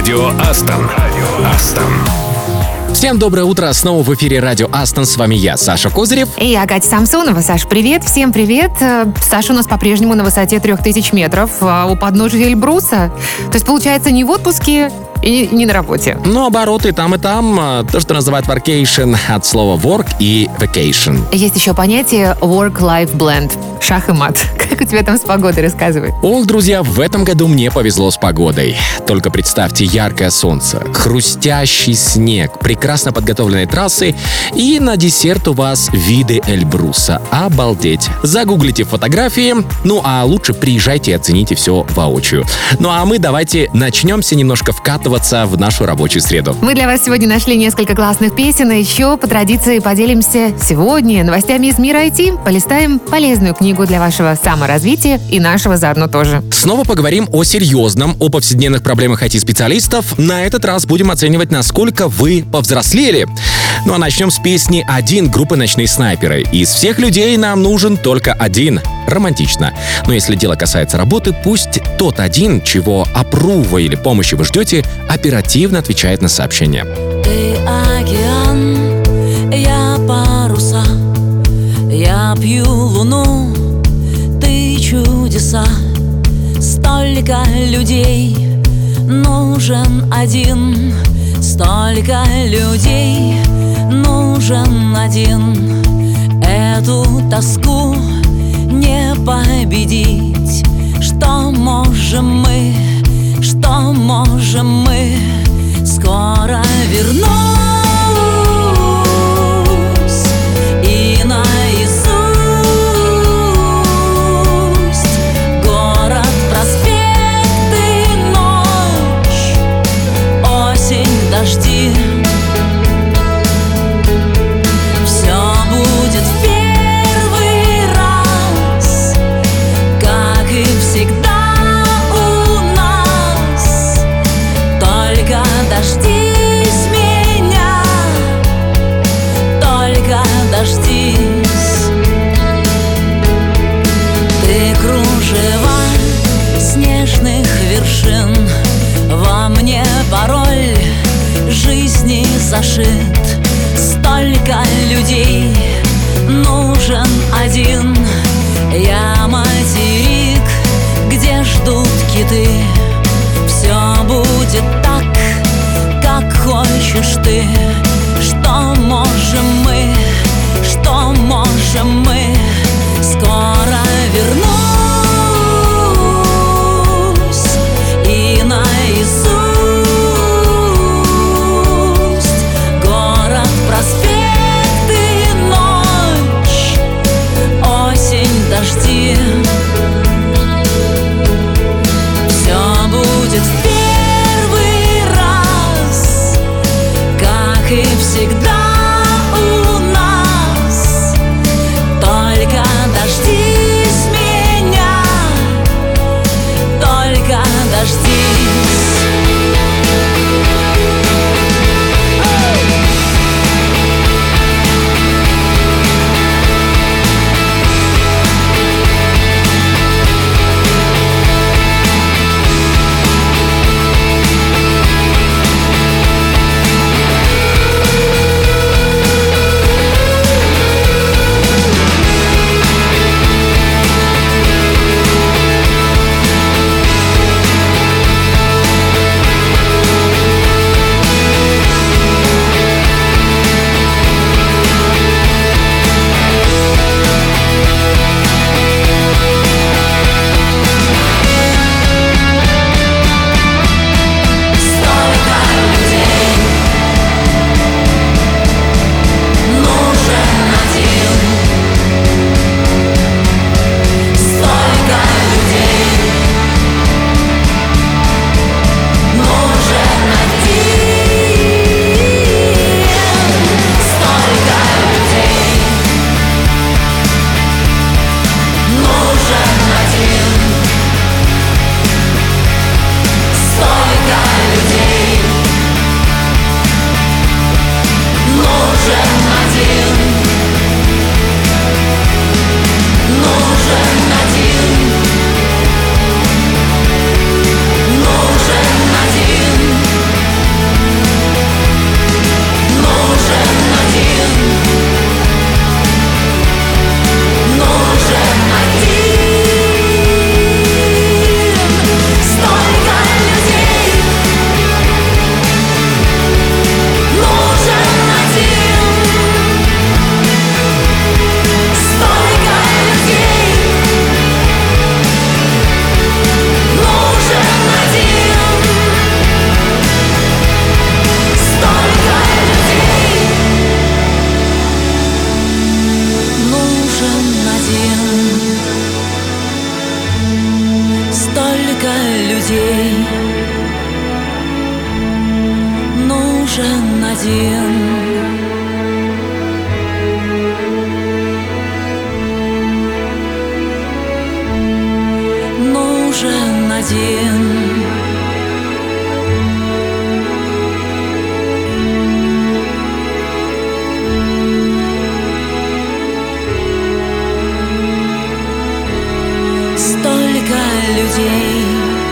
Радио Астон. Всем доброе утро, снова в эфире Радио Астон. С вами я, Саша Козырев. И я, Катя Самсонова. Саш, привет. Всем привет. Саша у нас по-прежнему на высоте 3000 метров у подножия Эльбруса. То есть, получается, не в отпуске и не на работе. Но обороты там и там. То, что называют workation, от слова work и vacation. Есть еще понятие work-life blend. Шах и мат. Как у тебя там с погодой, рассказывай. Ох, друзья, в этом году мне повезло с погодой. Только представьте, яркое солнце, хрустящий снег, прекрасно подготовленные трассы и на десерт у вас виды Эльбруса. Обалдеть. Загуглите фотографии, ну а лучше приезжайте и оцените все воочию. Ну а мы давайте начнемся немножко вкатываться в нашу рабочую среду. Мы для вас сегодня нашли несколько классных песен, и еще по традиции поделимся сегодня новостями из мира IT, полистаем полезную книгу для вашего саморазвития и нашего заодно тоже. Снова поговорим о серьезном, о повседневных проблемах IT-специалистов. На этот раз будем оценивать, насколько вы повзрослели. Ну а начнем с песни «Один» группы «Ночные снайперы». Из всех людей нам нужен только один. Романтично. Но если дело касается работы, пусть тот один, чего аппрува или помощи вы ждете, оперативно отвечает на сообщения. Ты океан, я паруса, я пью луну, ты чудеса. Столько людей, нужен один. Столько людей, нужен один. Эту тоску не победить. Что можем мы, что можем мы? Скоро вернусь и наизусть город, проспекты, ночь, осень, дожди. Все будет в первый раз, как и всегда у нас. Только дождись меня, только дождись. Ты кружева снежных вершин, во мне пароль жизни зашит. Столько людей, нужен один. Я материк, где ждут киты. Все будет так, как хочешь ты. Что можем мы, что можем мы? Скоро вернусь и наизусть город, проспекты, ночь, осень, дожди. Все будет в первый раз, как и всегда у нас. Только дождись меня, только дождись. людей нужен один. Нужен один. Столько людей,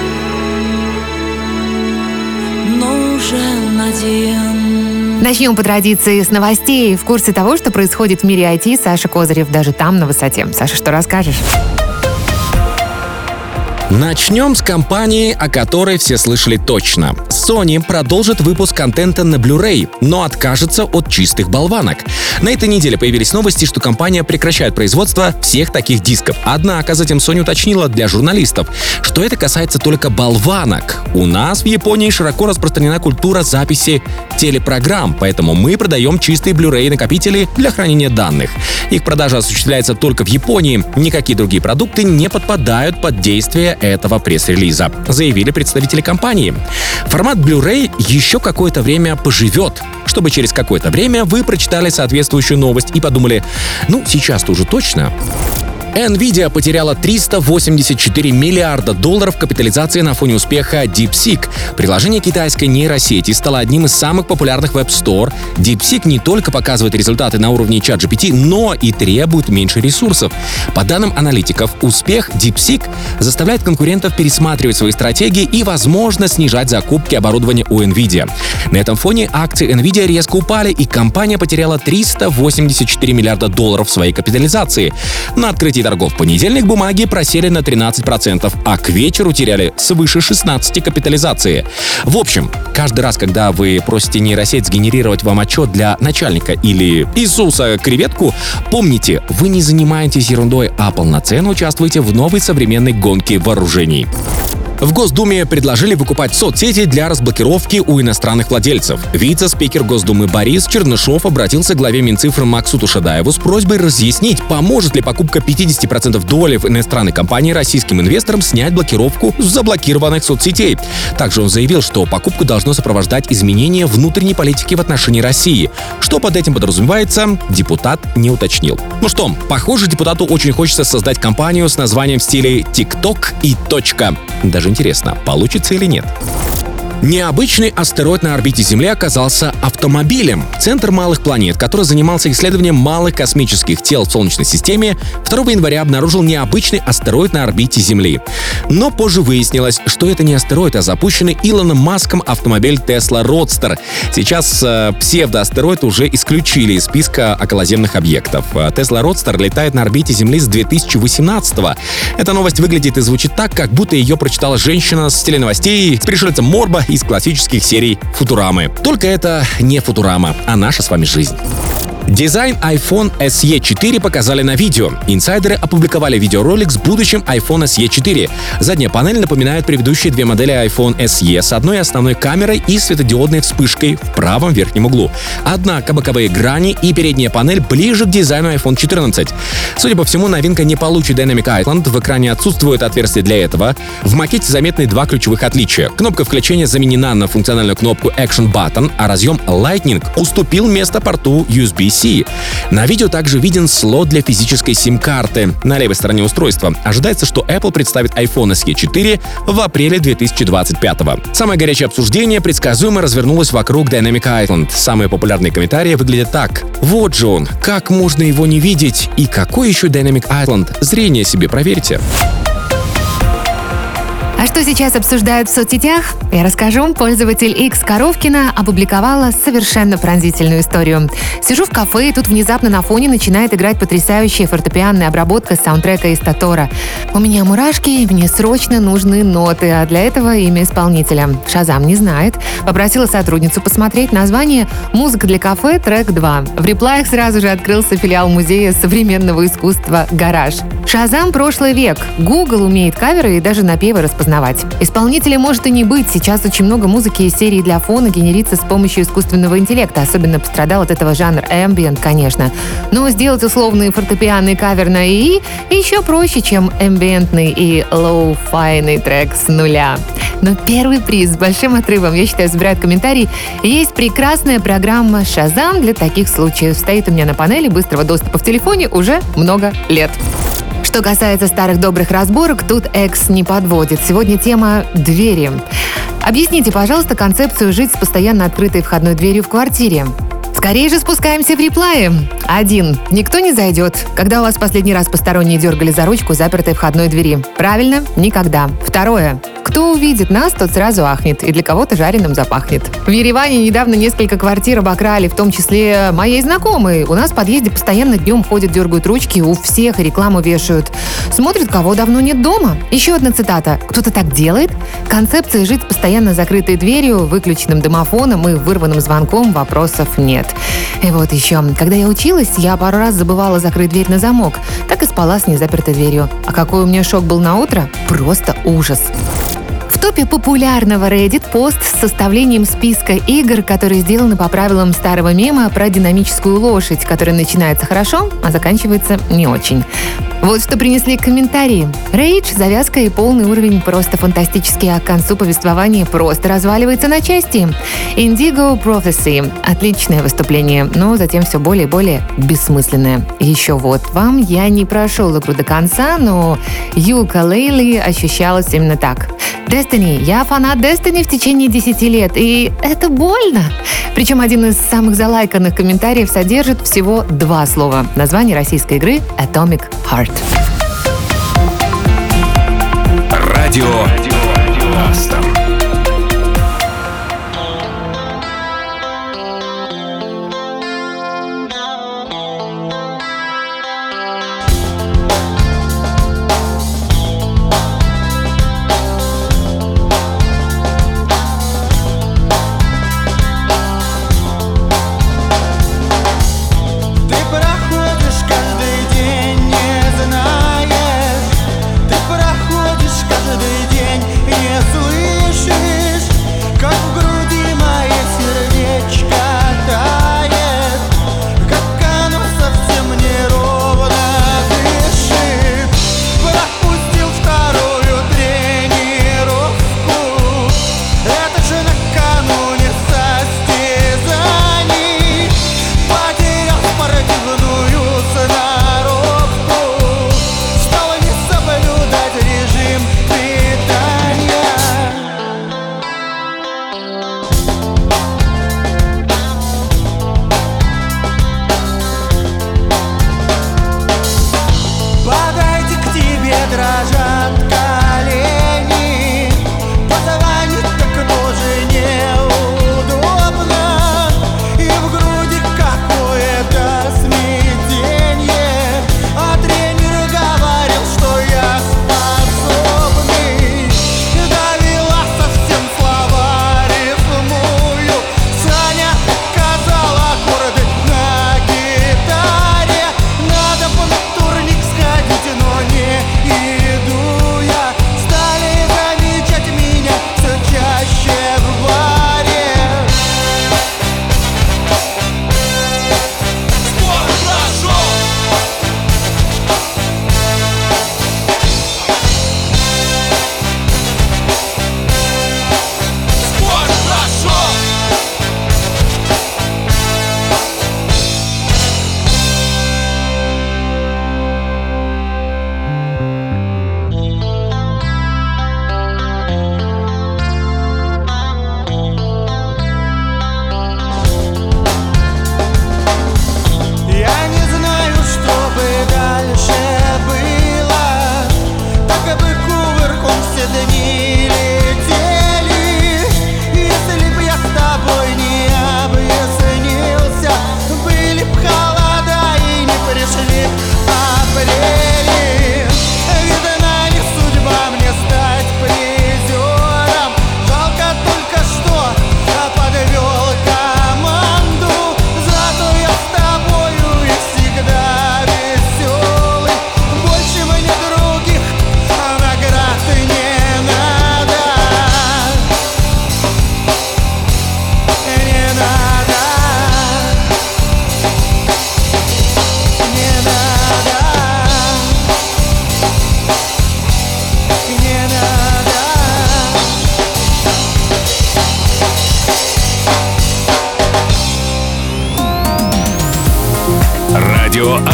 нужен один. Начнем по традиции с новостей. В курсе того, что происходит в мире IT, Саша Козырев даже там, на высоте. Саша, что расскажешь? Начнем с компании, о которой все слышали точно. Sony продолжит выпуск контента на Blu-ray, но откажется от чистых болванок. На этой неделе появились новости, что компания прекращает производство всех таких дисков. Однако затем Sony уточнила для журналистов, что это касается только болванок. У нас в Японии широко распространена культура записи телепрограмм, поэтому мы продаем чистые Blu-ray накопители для хранения данных. Их продажа осуществляется только в Японии. Никакие другие продукты не подпадают под действие этого пресс-релиза, заявили представители компании. Формат Blu-ray еще какое-то время поживет, чтобы через какое-то время вы прочитали соответствующую новость и подумали: ну, сейчас-то уже точно. NVIDIA потеряла $384 миллиарда капитализации на фоне успеха DeepSeek. Приложение китайской нейросети стало одним из самых популярных в App Store. DeepSeek не только показывает результаты на уровне ChatGPT, но и требует меньше ресурсов. По данным аналитиков, успех DeepSeek заставляет конкурентов пересматривать свои стратегии и, возможно, снижать закупки оборудования у NVIDIA. На этом фоне акции NVIDIA резко упали, и компания потеряла $384 миллиарда в своей капитализации. На открытии торгов в понедельник бумаги просели на 13%, а к вечеру теряли свыше 16% капитализации. В общем, каждый раз, когда вы просите нейросеть сгенерировать вам отчет для начальника или Иисуса креветку, помните, вы не занимаетесь ерундой, а полноценно участвуете в новой современной гонке вооружений. В Госдуме предложили выкупать соцсети для разблокировки у иностранных владельцев. Вице-спикер Госдумы Борис Чернышов обратился к главе Минцифры Максуту Шадаеву с просьбой разъяснить, поможет ли покупка 50% доли в иностранной компании российским инвесторам снять блокировку с заблокированных соцсетей. Также он заявил, что покупку должно сопровождать изменение внутренней политики в отношении России. Что под этим подразумевается, депутат не уточнил. Ну что, похоже, депутату очень хочется создать компанию с названием в стиле TikTok и точка. Даже интересно, получится или нет. Необычный астероид на орбите Земли оказался автомобилем. Центр малых планет, который занимался исследованием малых космических тел в Солнечной системе, 2 января обнаружил необычный астероид на орбите Земли. Но позже выяснилось, что это не астероид, а запущенный Илоном Маском автомобиль Tesla Roadster. Сейчас псевдоастероид уже исключили из списка околоземных объектов. Tesla Roadster летает на орбите Земли с 2018-го. Эта новость выглядит и звучит так, как будто ее прочитала женщина с теленовостей, с пришельцем Морба из классических серий Футурамы. Только это не Футурама, а наша с вами жизнь. Дизайн iPhone SE 4 показали на видео. Инсайдеры опубликовали видеоролик с будущим iPhone SE 4. Задняя панель напоминает предыдущие две модели iPhone SE с одной основной камерой и светодиодной вспышкой в правом верхнем углу. Однако боковые грани и передняя панель ближе к дизайну iPhone 14. Судя по всему, новинка не получит Dynamic Island, в экране отсутствует отверстие для этого. В макете заметны два ключевых отличия. Кнопка включения заменена на функциональную кнопку Action Button, а разъем Lightning уступил место порту USB-C. На видео также виден слот для физической сим-карты на левой стороне устройства. Ожидается, что Apple представит iPhone SE 4 в апреле 2025-го. Самое горячее обсуждение предсказуемо развернулось вокруг Dynamic Island. Самые популярные комментарии выглядят так: вот же он, как можно его не видеть? И какой еще Dynamic Island? Зрение себе проверьте. А что сейчас обсуждают в соцсетях? Я расскажу. Пользователь X Коровкина опубликовала совершенно пронзительную историю. Сижу в кафе, и тут внезапно на фоне начинает играть потрясающая фортепианная обработка саундтрека из Тоторо. У меня мурашки, и мне срочно нужны ноты, а для этого имя исполнителя. Шазам не знает. Попросила сотрудницу посмотреть название «Музыка для кафе. Трек 2». В реплаях сразу же открылся филиал Музея современного искусства «Гараж». Шазам — прошлый век. Google умеет каверы и даже напевы распознавать осознавать. Исполнителя может и не быть. Сейчас очень много музыки из серии для фона генерится с помощью искусственного интеллекта. Особенно пострадал от этого жанр ambient, конечно. Но сделать условный фортепианный кавер на ИИ еще проще, чем амбиентный и лоу-файный трек с нуля. Но первый приз с большим отрывом, я считаю, забирает комментарий. Есть прекрасная программа Shazam для таких случаев. Стоит у меня на панели быстрого доступа в телефоне уже много лет. Что касается старых добрых разборок, тут X не подводит. Сегодня тема «двери». Объясните, пожалуйста, концепцию жить с постоянно открытой входной дверью в квартире. Скорее же спускаемся в реплаи. 1. Никто не зайдет. Когда у вас последний раз посторонние дергали за ручку запертой входной двери? Правильно? Никогда. 2. Кто увидит нас, тот сразу ахнет, и для кого-то жареным запахнет. В Ереване недавно несколько квартир обокрали, в том числе моей знакомой. У нас в подъезде постоянно днем ходят, дергают ручки, у всех рекламу вешают. Смотрят, кого давно нет дома. Еще одна цитата. Кто-то так делает? Концепция жить с постоянно закрытой дверью, выключенным домофоном и вырванным звонком вопросов нет. И вот еще. Когда я училась, я пару раз забывала закрыть дверь на замок. Так и спала с незапертой дверью. А какой у меня шок был на утро? Просто ужас. В топе популярного Reddit пост с составлением списка игр, которые сделаны по правилам старого мема про динамическую лошадь, которая начинается хорошо, а заканчивается не очень. Вот что принесли комментарии. Рейдж, завязка и полный уровень просто фантастический, а к концу повествования просто разваливается на части. Indigo Prophecy. Отличное выступление, но затем все более и более бессмысленное. Еще вот вам, я не прошел игру до конца, но Yooka-Laylee ощущалось именно так. Destiny. Я фанат Destiny в течение 10 лет, и это больно. Причем один из самых залайканных комментариев содержит всего 2 слова. Название российской игры Atomic Heart. Радио Астон. Каждый день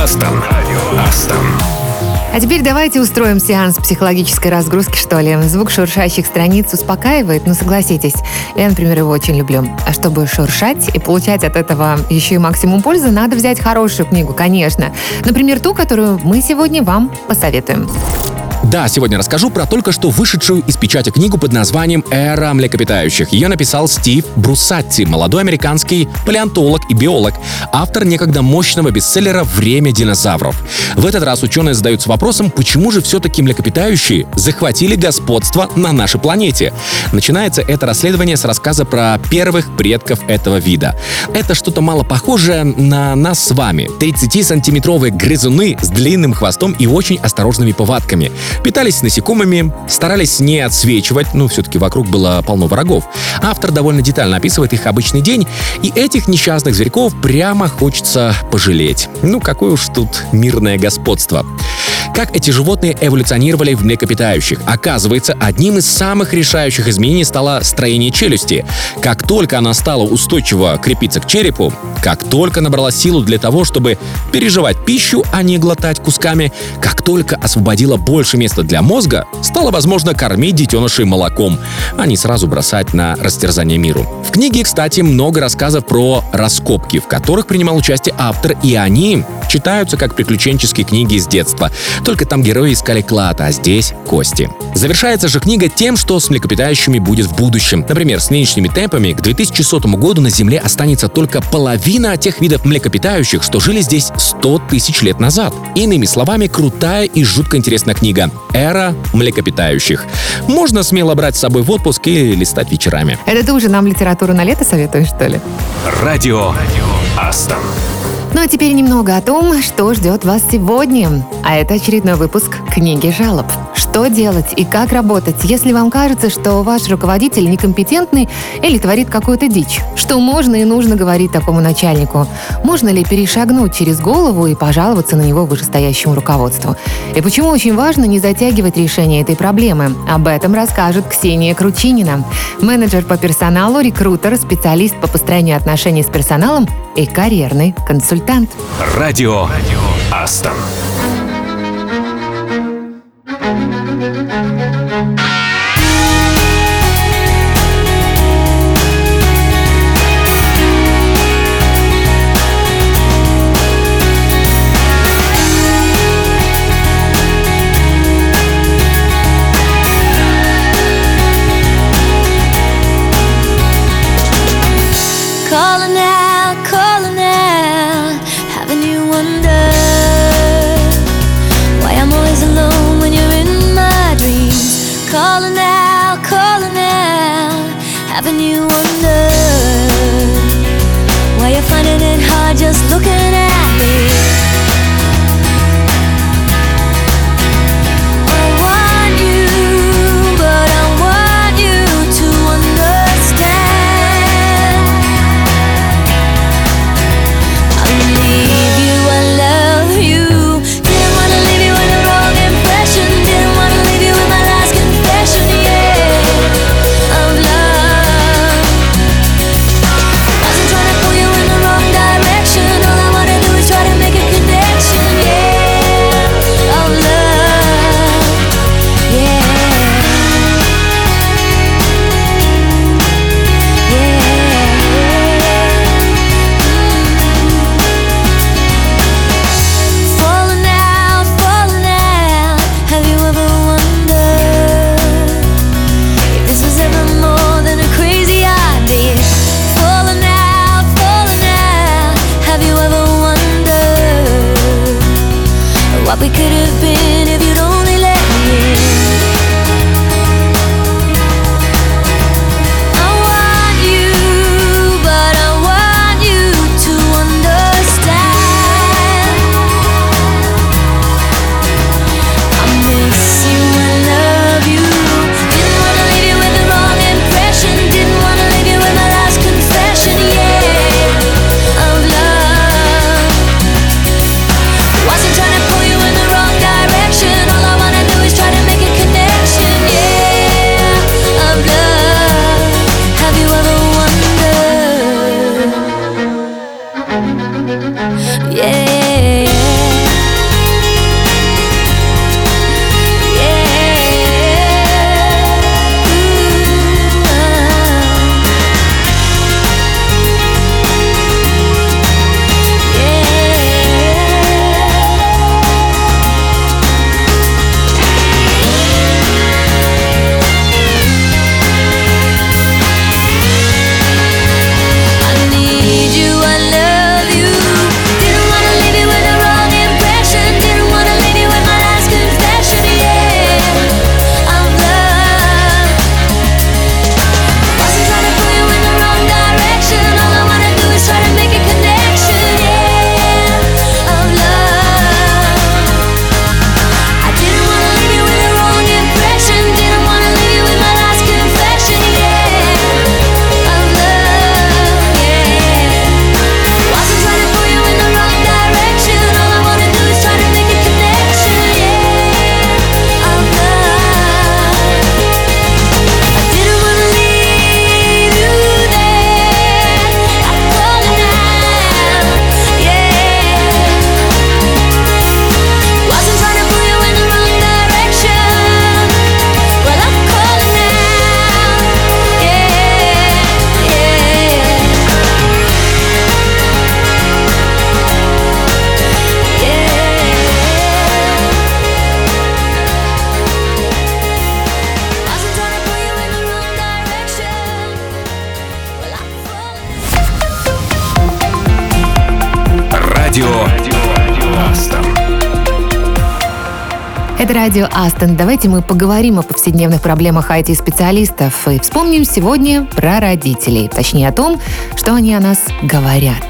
Астон. А теперь давайте устроим сеанс психологической разгрузки, что ли. Звук шуршащих страниц успокаивает, ну согласитесь. Я, например, его очень люблю. А чтобы шуршать и получать от этого еще и максимум пользы, надо взять хорошую книгу, конечно. Например, ту, которую мы сегодня вам посоветуем. Да, сегодня расскажу про только что вышедшую из печати книгу под названием «Эра млекопитающих». Ее написал Стив Бруссатти, молодой американский палеонтолог и биолог, автор некогда мощного бестселлера «Время динозавров». В этот раз ученые задаются вопросом, почему же все-таки млекопитающие захватили господство на нашей планете. Начинается это расследование с рассказа про первых предков этого вида. Это что-то мало похожее на нас с вами. 30-сантиметровые грызуны с длинным хвостом и очень осторожными повадками. Питались насекомыми, старались не отсвечивать, все-таки вокруг было полно врагов. Автор довольно детально описывает их обычный день, и этих несчастных зверьков прямо хочется пожалеть. Какое уж тут мирное господство. Как эти животные эволюционировали в млекопитающих? Оказывается, одним из самых решающих изменений стало строение челюсти. Как только она стала устойчиво крепиться к черепу, как только набрала силу для того, чтобы переживать пищу, а не глотать кусками, как только освободила больше места для мозга, стало возможно кормить детенышей молоком, а не сразу бросать на растерзание миру. В книге, кстати, много рассказов про раскопки, в которых принимал участие автор, и они читаются как приключенческие книги из детства. Только там герои искали клад, а здесь кости. Завершается же книга тем, что с млекопитающими будет в будущем. Например, с нынешними темпами к 2100 году на Земле останется только половина тех видов млекопитающих, что жили здесь 100 тысяч лет назад. Иными словами, крутая и жутко интересная книга «Эра млекопитающих». Можно смело брать с собой в отпуск и листать вечерами. Это ты уже нам литературу на лето советуешь, что ли? Радио Астон. Ну а теперь немного о том, что ждет вас сегодня. А это очередной выпуск «Книги жалоб». Что делать и как работать, если вам кажется, что ваш руководитель некомпетентный или творит какую-то дичь? Что можно и нужно говорить такому начальнику? Можно ли перешагнуть через голову и пожаловаться на него вышестоящему руководству? И почему очень важно не затягивать решение этой проблемы? Об этом расскажет Ксения Кручинина, менеджер по персоналу, рекрутер, специалист по построению отношений с персоналом и карьерный консультант. Радио Астон. Calling out, having you wonder why I'm always alone when you're in my dreams. Calling out, having you wonder why you're finding it hard just looking at me. Wasn't trying to pull you in the wrong direction. All I wanna do is try to make Это радио Астон. Давайте мы поговорим о повседневных проблемах IT-специалистов и вспомним сегодня про родителей. Точнее, о том, что они о нас говорят.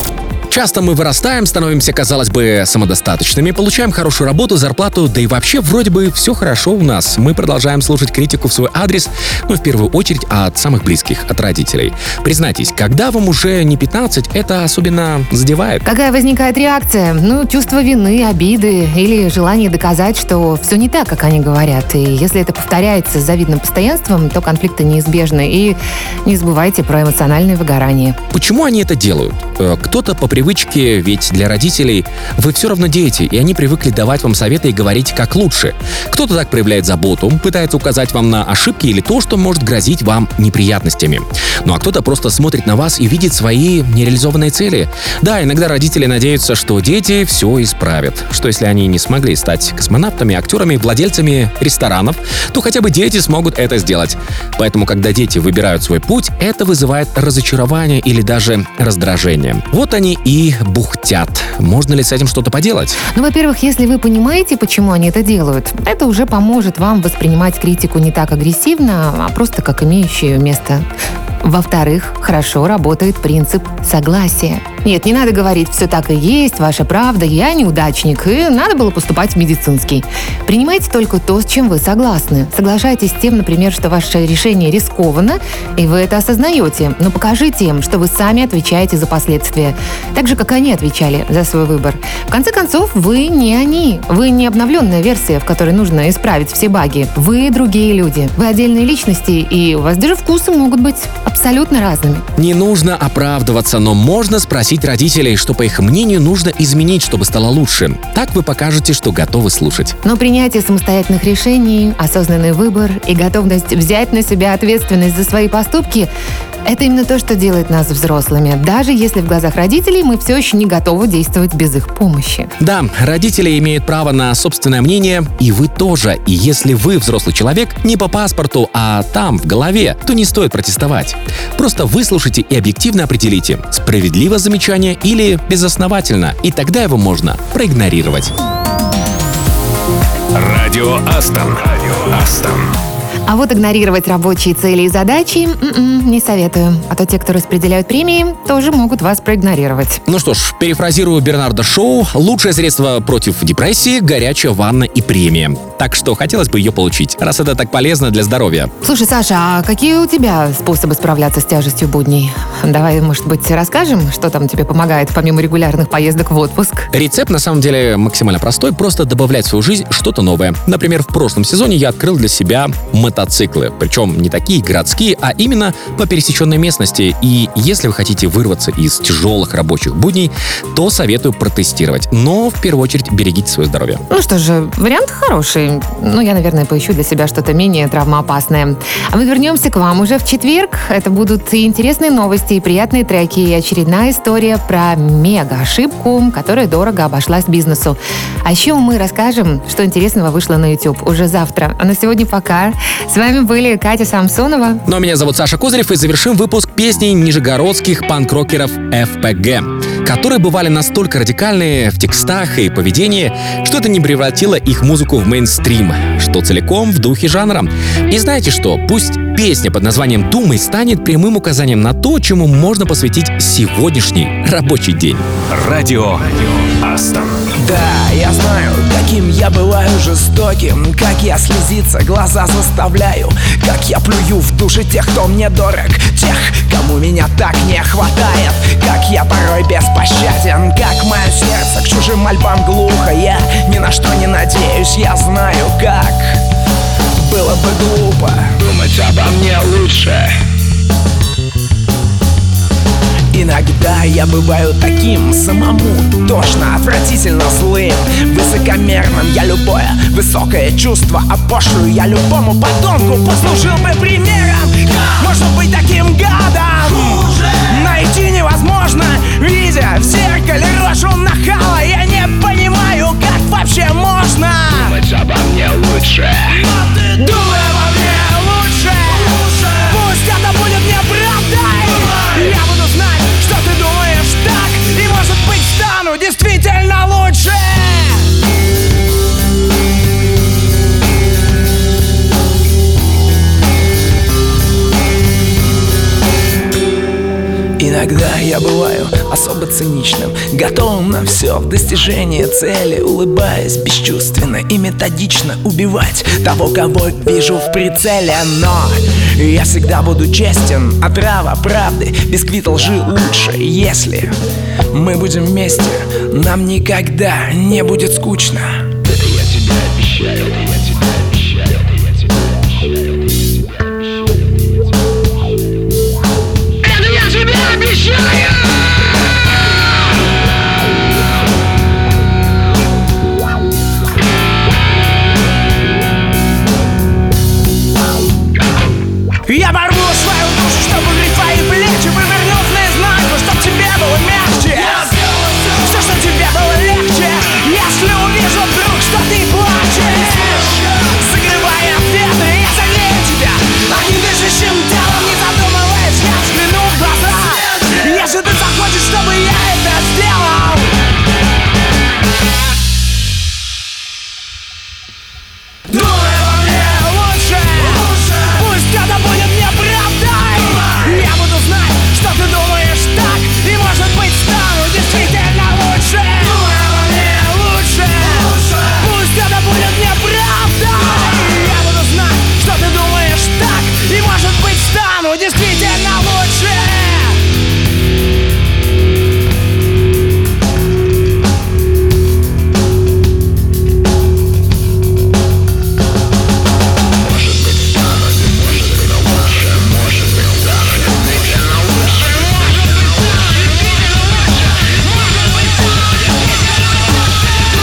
Часто мы вырастаем, становимся, казалось бы, самодостаточными, получаем хорошую работу, зарплату, да и вообще вроде бы все хорошо у нас. Мы продолжаем слушать критику в свой адрес, но в первую очередь от самых близких, от родителей. Признайтесь, когда вам уже не 15, это особенно задевает. Какая возникает реакция? Чувство вины, обиды или желание доказать, что все не так, как они говорят. И если это повторяется с завидным постоянством, то конфликты неизбежны. И не забывайте про эмоциональное выгорание. Почему они это делают? Кто-то по привычке, ведь для родителей вы все равно дети, и они привыкли давать вам советы и говорить, как лучше. Кто-то так проявляет заботу, пытается указать вам на ошибки или то, что может грозить вам неприятностями. Ну а кто-то просто смотрит на вас и видит свои нереализованные цели. Да, иногда родители надеются, что дети все исправят. Что если они не смогли стать космонавтами, актерами, владельцами ресторанов, то хотя бы дети смогут это сделать. Поэтому, когда дети выбирают свой путь, это вызывает разочарование или даже раздражение. Вот они и бухтят. Можно ли с этим что-то поделать? Во-первых, если вы понимаете, почему они это делают, это уже поможет вам воспринимать критику не так агрессивно, а просто как имеющую место. Во-вторых, хорошо работает принцип согласия. Нет, не надо говорить «все так и есть», «ваша правда», «я неудачник», и надо было поступать в медицинский. Принимайте только то, с чем вы согласны. Соглашайтесь с тем, например, что ваше решение рискованно, и вы это осознаете, но покажите им, что вы сами отвечаете за последствия, так же, как они отвечали за свой выбор. В конце концов, вы не они. Вы не обновленная версия, в которой нужно исправить все баги. Вы другие люди. Вы отдельные личности, и у вас даже вкусы могут быть абсолютно разными. Не нужно оправдываться, но можно спросить родителей, что, по их мнению, нужно изменить, чтобы стало лучше. Так вы покажете, что готовы слушать. Но принятие самостоятельных решений, осознанный выбор и готовность взять на себя ответственность за свои поступки – это именно то, что делает нас взрослыми, даже если в глазах родителей мы все еще не готовы действовать без их помощи. Да, родители имеют право на собственное мнение, и вы тоже. И если вы взрослый человек, не по паспорту, а там, в голове, то не стоит протестовать. Просто выслушайте и объективно определите, справедливо замечание или безосновательно, и тогда его можно проигнорировать. Радио Астон. Астон. А вот игнорировать рабочие цели и задачи не советую. А то те, кто распределяют премии, тоже могут вас проигнорировать. Ну что ж, перефразирую Бернарда Шоу: лучшее средство против депрессии – горячая ванна и премия. Так что хотелось бы ее получить, раз это так полезно для здоровья. Слушай, Саша, а какие у тебя способы справляться с тяжестью будней? Давай, может быть, расскажем, что там тебе помогает, помимо регулярных поездок в отпуск? Рецепт на самом деле максимально простой, просто добавлять в свою жизнь что-то новое. Например, в прошлом сезоне я открыл для себя мотоциклы, причем не такие городские, а именно по пересеченной местности. И если вы хотите вырваться из тяжелых рабочих будней, то советую протестировать. Но в первую очередь берегите свое здоровье. Ну что же, вариант хороший. Я, наверное, поищу для себя что-то менее травмоопасное. А мы вернемся к вам уже в четверг. Это будут и интересные новости, и приятные треки, и очередная история про мега-ошибку, которая дорого обошлась бизнесу. А еще мы расскажем, что интересного вышло на YouTube уже завтра. А на сегодня пока. С вами были Катя Самсонова. Ну а меня зовут Саша Козырев, и завершим выпуск песней нижегородских панк-рокеров FPG, которые бывали настолько радикальные в текстах и поведении, что это не превратило их музыку в мейнстрим, что целиком в духе жанра. И знаете что? Пусть песня под названием «Думай» станет прямым указанием на то, чему можно посвятить сегодняшний рабочий день. Радио Астон. Да, я знаю, каким я бываю жестоким, как я слезиться глаза заставляю, как я плюю в души тех, кто мне дорог, тех, кому меня так не хватает, как я порой беспощаден, как мое сердце к чужим мольбам глухо. Я ни на что не надеюсь, я знаю, как было бы глупо думать обо мне лучше. Иногда я бываю таким самому тошно, отвратительно злым, высокомерным. Я любое высокое чувство опошлю, я любому подонку послужил бы примером. Можно быть таким гадом, найти невозможно, видя в зеркале рожу нахала. Я не понимаю, как вообще можно думать обо мне лучше. Но ты думай обо мне лучше. Пусть это будет неправдой, я буду знать, что ты думаешь так, и может быть стану действительно лучше. Иногда я бываю особо циничным, готовым на все в достижение цели, улыбаясь бесчувственно и методично убивать того, кого вижу в прицеле. Но я всегда буду честен, отрава правды, бисквит лжи лучше. Если мы будем вместе, нам никогда не будет скучно. Это я тебе обещаю, это я тебе обещаю, это я тебе обещаю. Это я тебе обещаю! Я порву свою душу, чтобы греть твои плечи, вывернув наизнанку, чтоб тебе было мягче. Все, что тебе было легче, если увижу вдруг, что ты плачешь. Согревая ответы, я согрею тебя одним дышащим телом, не задумываясь, я взгляну в глаза. Если ты захочешь, чтобы я это сделал. Думай обо мне лучше, пусть это будет неправдой. Я буду знать, что ты думаешь так, и может быть стану действительно лучше. Думай обо мне лучше, пусть это будет неправдой. Я буду знать, что ты думаешь так, и может быть стану действительно лучше.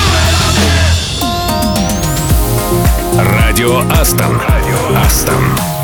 Радио Астон. Радио Астон.